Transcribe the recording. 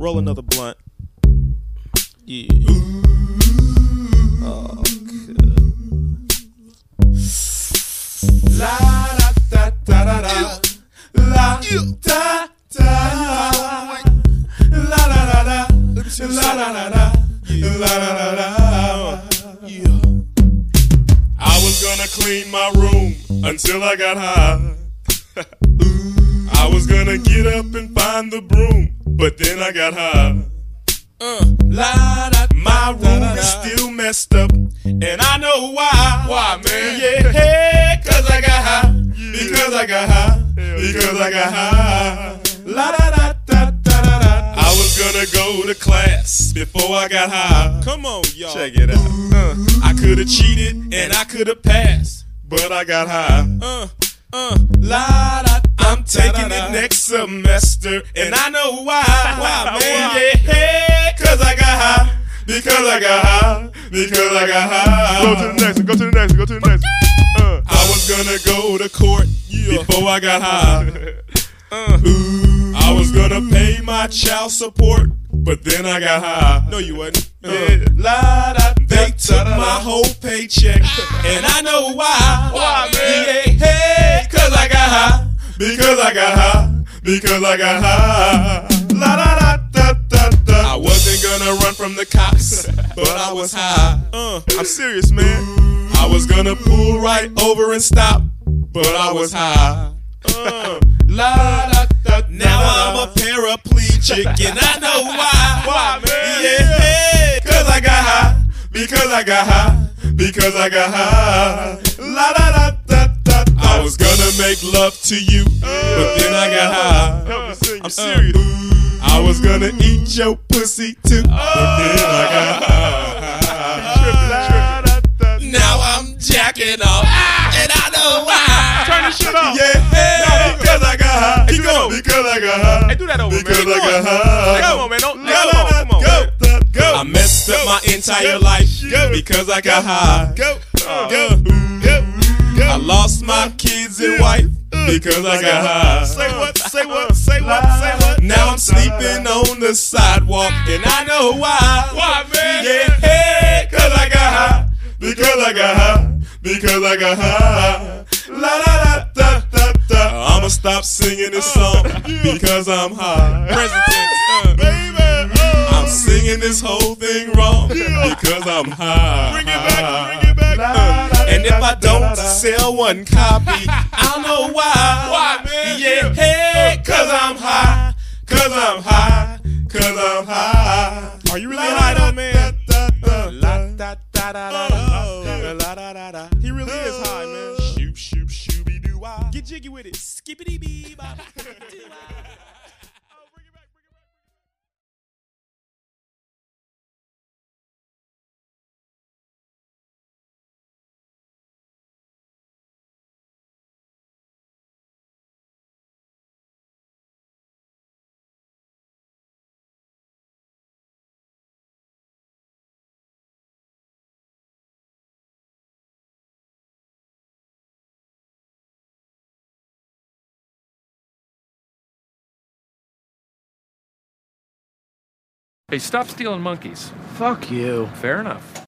Roll another blunt. Yeah. Oh, good. La da da da da da. La da da. La da da da. La da da da. La da da da. Yeah. I was gonna clean my room until I got high. I was gonna get up and find the broom, but then I got high. My room is still messed up, and I know why. Why, man? Yeah, cause I got high. Because I got high. Because I got high. La da da da da da da. I was gonna go to class before I got high. Come on, y'all. Check it out. I could've cheated and I could've passed, but I got high. La da. I'm taking it next semester, and I know why. Why, man? Yeah, cause I got high. Because I got high. Because I got high. Go to the next one. Go to the next one. Go to the next one. I was gonna go to court before I got high. I was gonna pay my child support, but then I got high. No, you wasn't. La da. They took my whole paycheck, and I know why. Why, man? Yeah, cause I got high. Because I got high. Because I got high. La da da da da da. I wasn't gonna run from the cops, but I was high. I'm serious, man. I was gonna pull right over and stop, but I was high. La da da. Now I'm a paraplegic, and I know why. Why, man? Yeah, cause I got high. Because I got high. Because I got high. La da da da da. I was gonna make love to you, but then I got high. Help me sing. I'm serious. I was gonna eat your pussy too, but then I got high. Now I'm jacking off, and I know why. Turn this shit off. Yeah, because I got high. Keep going. Because I got high. Hey, do that over, Because man. I got high. Come on, man. Don't, La, la, la, come on, go, man. go. I messed up my entire life because I got high. I lost my kids and wife because I got high. Say what? Say what? Say what? Say what? Now I'm sleeping on the sidewalk, and I know why. Why, man? Yeah, cause I got high. Because I got high. Because I got high. La da da da da da. I'ma stop singing this song because I'm high. Present tense. Baby, I'm singing this whole thing wrong because I'm high. Bring it back. Bring it back. And if I don't sell one copy, I'll know why. Why, man? Yeah, cause I'm high. Cause I'm high. Cause I'm high. Are you really high though, man? La da da da da La da da da. He really is high, man. Shoop shoop shooby doo wah. Get jiggy with it. Skippity bee bop. Hey, stop stealing monkeys. Fuck you. Fair enough.